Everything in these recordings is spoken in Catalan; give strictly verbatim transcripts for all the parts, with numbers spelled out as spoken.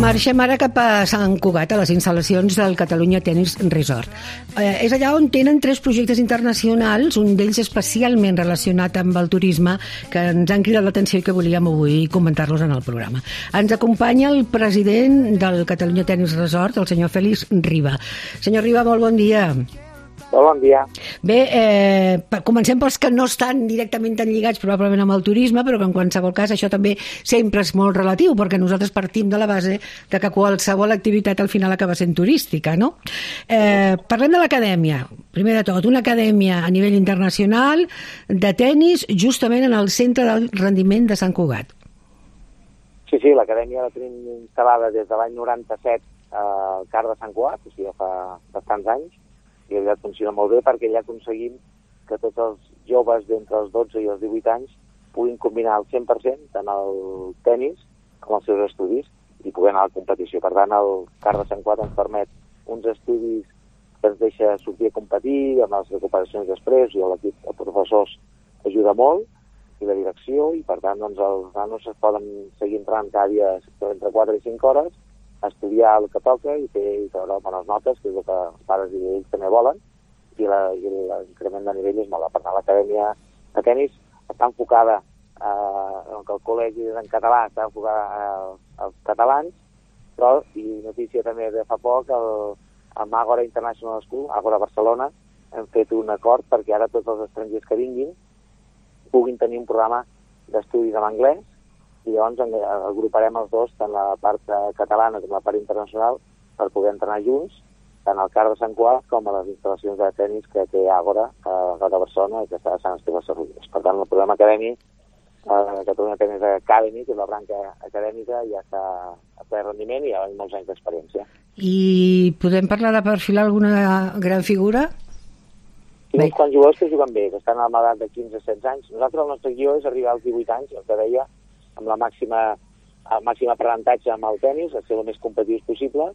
Marxem ara cap a Sant Cugat, a les instal·lacions del Catalunya Tennis Resort. Eh, és allà on tenen tres projectes internacionals, un d'ells especialment relacionat amb el turisme, que ens han cridat l'atenció i que volíem avui comentar-los en el programa. Ens acompanya el president del Catalunya Tennis Resort, el senyor Fèlix Riba. Senyor Riba, molt bon dia. Molt bon dia. Bé, eh, comencem pels que no estan directament tan lligats probablement amb el turisme, però que en qualsevol cas això també sempre és molt relatiu, perquè nosaltres partim de la base de que qualsevol activitat al final acaba sent turística, no? Eh, parlem de l'acadèmia. Primer de tot, una acadèmia a nivell internacional de tennis justament en el centre del rendiment de Sant Cugat. Sí, sí, l'acadèmia la tenim instal·lada des de l'any noranta-set al C A R de Sant Cugat, o sigui, fa bastants anys, i ja funciona molt bé perquè ja aconseguim que tots els joves d'entre els dotze i els divuit anys puguin combinar al cent per cent tant el tennis com els seus estudis i poder anar a la competició. Per tant, el C A R de Sant Cugat ens permet uns estudis que ens deixa sortir a competir amb les recuperacions després, i l'equip de professors ajuda molt, i la direcció, i per tant doncs, els nanos es poden seguir entrant cada dia entre quatre i cinc hores, estudiar el que toca i fer i treure bones notes, que és el que els pares i ells també volen, i l'increment de nivell és molt. Per tant, l'acadèmia de tennis està enfocada, eh, que el col·legi en català està enfocada eh, als catalans, però, i notícia també de fa poc, el, amb Agora International School, Agora Barcelona, hem fet un acord perquè ara tots els estrangers que vinguin puguin tenir un programa d'estudis en anglès, i llavors agruparem els dos, tant la part catalana com la part internacional, per poder entrenar junts, tant al C A R de Sant Cugat com a les instal·lacions de tennis que té Agora a Barcelona i que està a Sant Esteve Sesrovires. Per tant, el programa acadèmic, la Catalunya Tennis Academy, que és la branca acadèmica, ja està a ple rendiment i ja ha molts anys d'experiència. I podem parlar de perfilar alguna gran figura? Hi ha uns quants jugadors que juguen bé, que estan a l'edat de quinze a setze anys. Nosaltres, el nostre guió és arribar als divuit anys, el que deia, amb la màxima, el màxim aprenentatge amb el tennis, a ser el més competitius possible,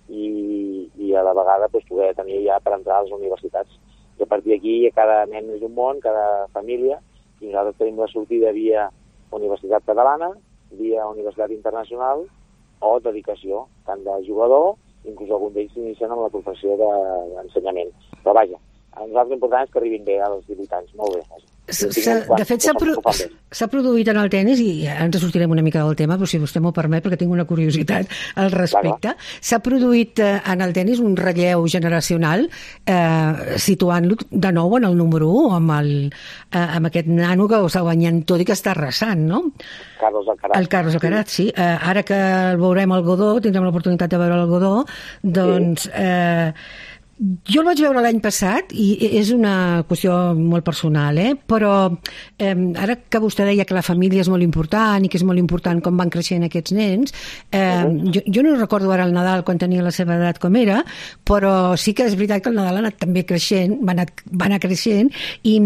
i, i a la vegada doncs, poder tenir ja per entrar a les universitats. I a partir d'aquí cada nen és un món, cada família, i nosaltres tenim la sortida via Universitat Catalana, via Universitat Internacional o dedicació, tant de jugador, inclús algun d'ells s'inicien amb la professió d'ensenyament. Però vaja, a nosaltres l'important és que arribin bé als divuit anys, molt bé. De fet, s'ha pro produït en el tennis, i ens sortirem una mica del tema, però si vostè m'ho permet, perquè tinc una curiositat al respecte, s'ha produït en el tennis un relleu generacional eh, situant-lo de nou en el número u, amb, el, eh, amb aquest nano que s'ha guanyat tot i que està arrasant, no? Carlos Alcaraz. El Carlos Alcaraz, sí. Eh, ara que el veurem al Godó, tindrem l'oportunitat de veure el Godó, doncs... Eh, jo el vaig veure l'any passat i és una qüestió molt personal, eh? Però eh, ara que vostè deia que la família és molt important i que és molt important com van creixent aquests nens, eh, uh-huh. jo, jo no recordo ara el Nadal quan tenia la seva edat com era, però sí que és veritat que el Nadal ha anat també creixent, va anar, va anar creixent i...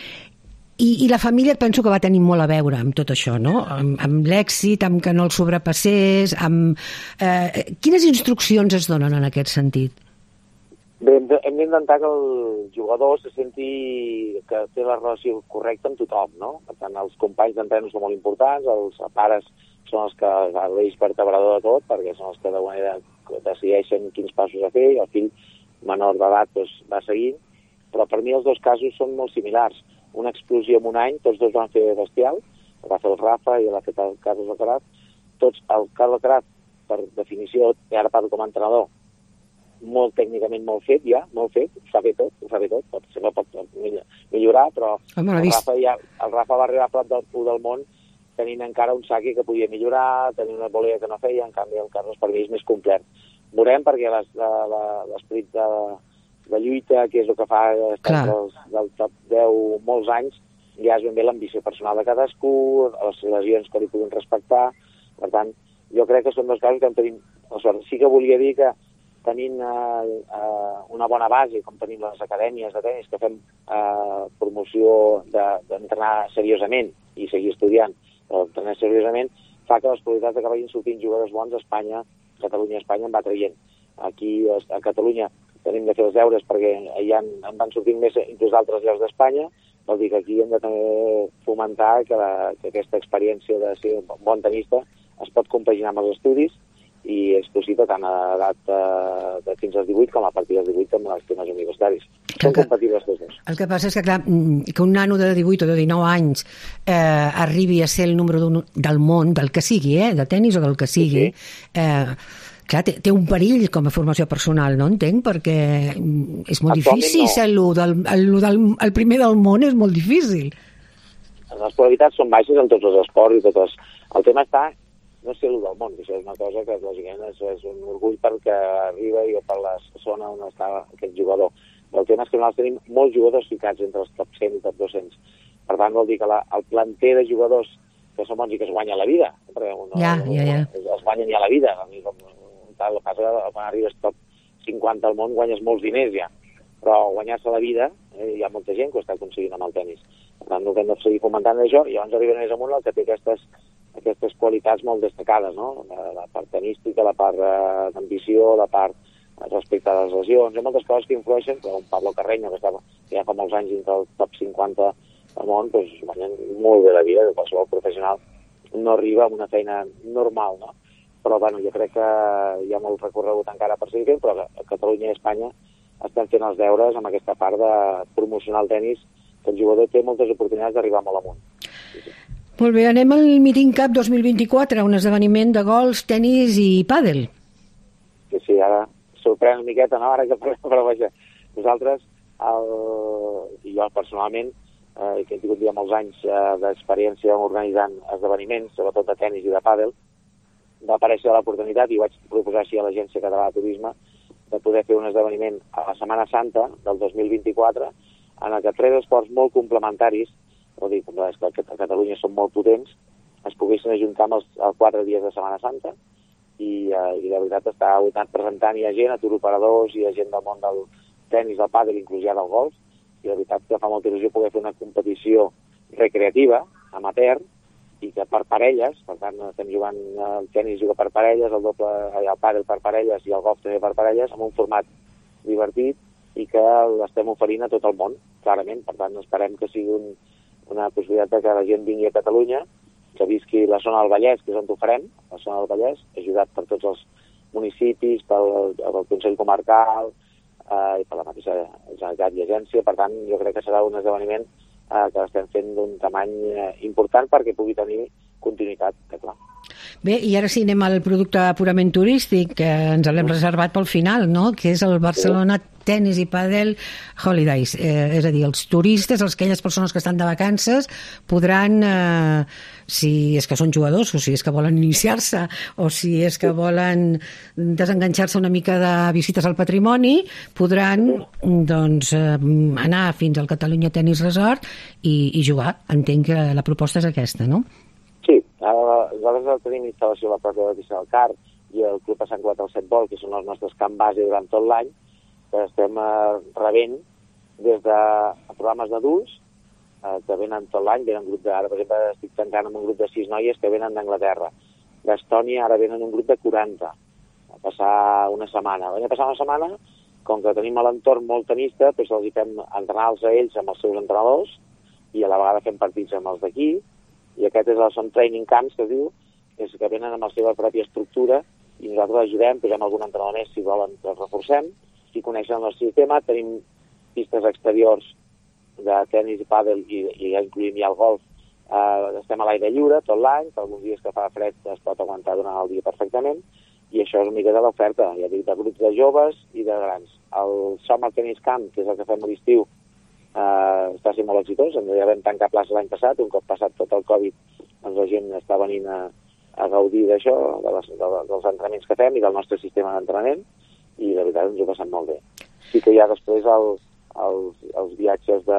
I, I la família penso que va tenir molt a veure amb tot això, no? Amb, amb l'èxit, amb que no el sobrepassés, amb... Eh, quines instruccions es donen en aquest sentit? Bé, hem d'intentar que el jugador se senti que té la relació correcta amb tothom, no? Per tant, els companys d'entrenos són molt importants, els pares són els que l'eix vertebrador de tot, perquè són els que d'alguna manera decideixen quins passos a fer, i el fill menor d'edat doncs, va seguint, però per mi els dos casos són molt similars. Una explosió en un any, tots dos van fer bestial, el va fer el Rafa i l'ha fet el Carlos Alcaraz. Tots, el Carlos Alcaraz, per definició, i ara parlo com a entrenador, molt tècnicament molt fet ja, molt fet, ho fa bé tot, ho fa bé tot, pot, sempre pot millorar, però Home, el, Rafa ja, el Rafa va arribar a plat del u del món tenint encara un saque que podia millorar, tenint una volea que no feia, en canvi el Carlos per mi és més complet. Veurem perquè l'esperit de, de lluita, que és el que fa estar dels, del top deu molts anys, ja és ben bé l'ambició personal de cadascú, les lesions que li puguin respectar, per tant, jo crec que són dos casos que en tenim la sort. Sí que volia dir que tenint eh, eh, una bona base, com tenim les acadèmies de tennis, que fem eh, promoció d'entrenar de, seriosament i seguir estudiant, però entrenar seriosament, fa que les probabilitats de que vagin sortint jugadors bons a Espanya, Catalunya i Espanya en va traient. Aquí a Catalunya tenim de fer els deures perquè ja en, en van sortint més inclús d'altres llocs d'Espanya, vol dir que aquí hem de també fomentar que, la, que aquesta experiència de ser un bon tenista es pot compaginar amb els estudis i és possible tant a edat de, de fins als divuit com a partir dels divuit amb els temes universitaris. Són que, compatibles tots dos. El que passa és que, clar, que un nano de divuit o de dinou anys eh, arribi a ser el número d'un del món, del que sigui, eh, de tennis o del que sigui, sí, sí. Eh, clar, té, té un perill com a formació personal, no entenc, perquè és molt difícil no. ser el, del, el, del, el primer del món, és molt difícil. Les probabilitats són baixes en tots els esports i totes. El tema està no sé el del món, això és una cosa que lògicament és, és un orgull perquè arriba i per la zona on està aquest jugador. El tema és que nosaltres tenim molts jugadors ficats entre els top cent i top dos-cents. Per tant, vol dir que la, el planter de jugadors que són bons i que es guanyen la vida, perquè un, ja, un, ja, ja. es guanyen ja la vida. Com, tal, el que quan arribes top cinquanta al món guanyes molts diners ja, però guanyar-se la vida eh, hi ha molta gent que ho està aconseguint amb el tenis. Per tant, el que hem de seguir fomentant això, i llavors arriben més amunt el que té aquestes aquestes qualitats molt destacades, no? La part tenística, la part eh, d'ambició, la part respecte a les lesions, hi ha moltes coses que influeixen, però un Pablo Carreño, que, està, que ja fa molts anys dintre del top cinquanta del món, doncs guanyen molt bé la vida, que qualsevol professional no arriba a una feina normal, no? Però, bueno, jo crec que hi ha molt recorregut encara per seguir fent, però a Catalunya i Espanya estem fent els deures amb aquesta part de promocionar el tenis, que el jugador té moltes oportunitats d'arribar molt amunt. Sí, sí. Molt bé, anem al Meeting Cup dos mil vint-i-quatre, un esdeveniment de golf, tenis i pàdel. Sí, sí, ara sorprèn una miqueta, no? Ara que parlem, però vaja, nosaltres, el, i jo personalment, eh, que he tingut ja molts anys eh, d'experiència organitzant esdeveniments, sobretot de tenis i de pàdel, va aparèixer l'oportunitat, i vaig proposar així a l'Agència Catalana de Turisme, de poder fer un esdeveniment a la Setmana Santa del dos mil vint-i-quatre, en el que tres esports molt complementaris, vol dir, com és que a Catalunya són molt potents, es poguessin ajuntar amb els, els quatre dies de Setmana Santa i, eh, i de veritat està anat presentant, hi ha gent, a turoperadors, hi ha gent del món del tenis, del pàdel, inclús ja del golf, i de veritat que fa molta il·lusió poder fer una competició recreativa, amateur, i que per parelles, per tant estem jugant el tenis juga per parelles, el doble, el pàdel per parelles i el golf també per parelles, amb un format divertit i que l'estem oferint a tot el món, clarament. Per tant, esperem que sigui un una possibilitat que la gent vingui a Catalunya, que visqui la zona del Vallès, que és on ho farem, la zona del Vallès, ajudat per tots els municipis, pel, pel Consell Comarcal eh, i per la mateixa Generalitat i Agència. Per tant, jo crec que serà un esdeveniment eh, que estem fent d'un tamany eh, important perquè pugui tenir continuïtat, que clar. Bé, i ara sí anem al producte purament turístic, que ens l'hem reservat pel final, no?, que és el Barcelona sí. Tenis i Pàdel Holidays. Eh, és a dir, els turistes, aquelles persones que estan de vacances, podran, eh, si és que són jugadors, o si és que volen iniciar-se, o si és que volen desenganxar-se una mica de visites al patrimoni, podran doncs, eh, anar fins al Catalunya Tennis Resort i, i jugar. Entenc que la proposta és aquesta, no? Sí, ara nosaltres tenim instal·lació a la pròpia de Pista del Car i el Club a Sant Cugat al Set Vol, que són els nostres camp base durant tot l'any, que estem eh, rebent des de programes d'adults eh, que venen tot l'any, venen grup de, ara per exemple estic tancant amb un grup de sis noies que venen d'Anglaterra, d'Estònia ara venen un grup de quaranta, a passar una setmana. Vam passar una setmana, com que tenim a l'entorn molt tenista, doncs els hi fem entrenar-los a ells amb els seus entrenadors i a la vegada fem partits amb els d'aquí, i aquest és el són training camps, que es diu, és que venen amb la seva pròpia estructura i nosaltres ajudem, posem algun entrenador més si volen que els reforcem, si coneixen el nostre sistema, tenim pistes exteriors de tenis i pàdel i, i ja incluïm ja el golf, eh, estem a l'aire lliure tot l'any, per alguns dies que fa fred es pot aguantar durant el dia perfectament, i això és una mica de l'oferta, ja dic, de grups de joves i de grans. El Summer Tennis Camp, que és el que fem a l'estiu, eh, està sent molt exitós, ens ja vam tancar plaça l'any passat, un cop passat tot el Covid, doncs la gent està venint a, a gaudir d'això, de les, de, dels entrenaments que fem i del nostre sistema d'entrenament, i de veritat ens ho passem molt bé. Sí que hi ha després el, el, els viatges de,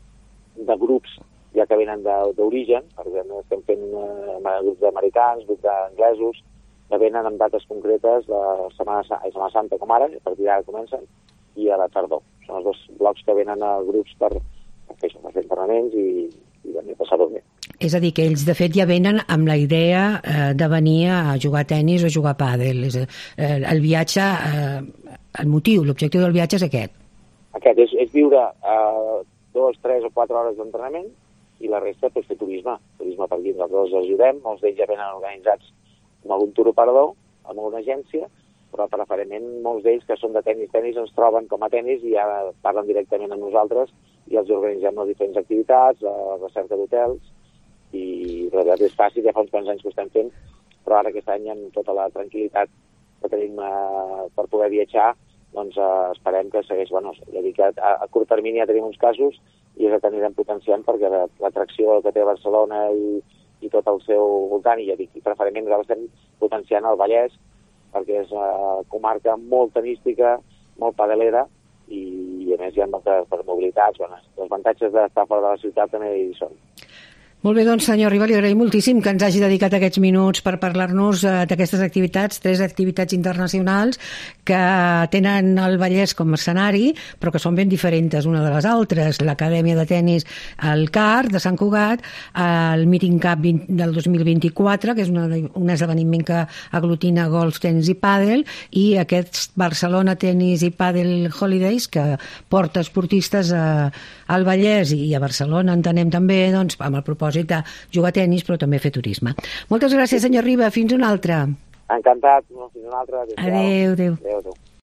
de grups ja que venen d'origen, perquè estem fent eh, grups d'americans, grups d'anglesos, que venen amb dates concretes de Setmana, Setmana Santa com ara, a partir d'ara comencen, i a la tardor. Són els dos blocs que venen a grups per, per fer, per fer entrenaments i, i venir a passar-ho bé. És a dir, que ells de fet ja venen amb la idea eh, de venir a jugar a tenis o jugar a pàdel. És, eh, el viatge, eh, el motiu, l'objectiu del viatge és aquest. Aquest és, és viure eh, dos, tres o quatre hores d'entrenament i la resta és fer turisme. Turisme per aquí, nosaltres els ajudem, molts d'ells ja venen organitzats amb algun turoperador amb una agència, però preferentment molts d'ells que són de tenis, tenis ens troben com a tenis i ja parlen directament amb nosaltres i els organitzem les diferents activitats, la recerca d'hotels, i la veritat és fàcil, ja fa uns quants anys que ho estem fent, però ara aquest any amb tota la tranquil·litat que tenim eh, per poder viatjar, doncs eh, esperem que segueix, bueno, ja dic que a, a curt termini ja tenim uns casos i és el que anirem potenciant perquè l'atracció que té Barcelona i, i tot el seu voltant, i ja dic, i preferentment nosaltres estem potenciant el Vallès perquè és una comarca molt tenística, molt padelera i, i a més hi ha moltes mobilitats, bueno, els avantatges d'estar fora de la ciutat també hi són. Molt bé, doncs, senyor Riba, li agraïm moltíssim que ens hagi dedicat aquests minuts per parlar-nos eh, d'aquestes activitats, tres activitats internacionals que tenen el Vallès com a escenari, però que són ben diferents una de les altres. L'Acadèmia de Tenis al C A R de Sant Cugat, el Meeting Cup del dos mil vint-i-quatre, que és una, un esdeveniment que aglutina golf, tenis i pàdel, i aquests Barcelona Tenis i Pàdel Holidays, que porta esportistes a, al Vallès i a Barcelona, entenem també, doncs, amb el propòsit de jugar a tenis però també fer turisme. Moltes gràcies, senyor Riba, fins una altra. Encantat, fins una altra. Adéu, adéu. Adéu, adéu.